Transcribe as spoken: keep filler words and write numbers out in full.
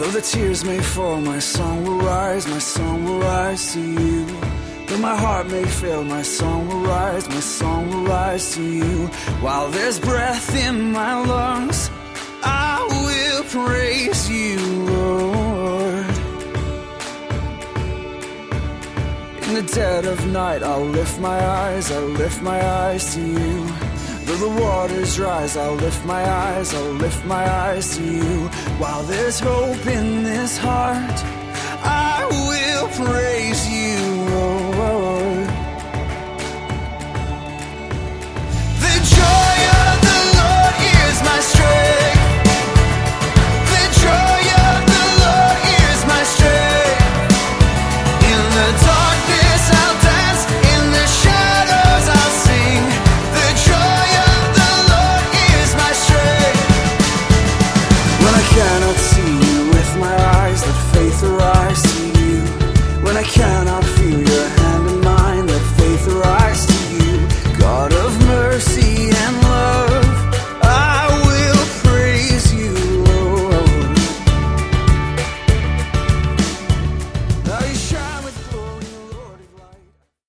Though the tears may fall, my song will rise, my song will rise to you. Though my heart may fail, my song will rise, my song will rise to you. While there's breath in my lungs, I will praise you, Lord. In the dead of night, I'll lift my eyes, I'll lift my eyes to you. Though the waters rise, I'll lift my eyes, I'll lift my eyes to you. While there's hope in this heart, I will praise you.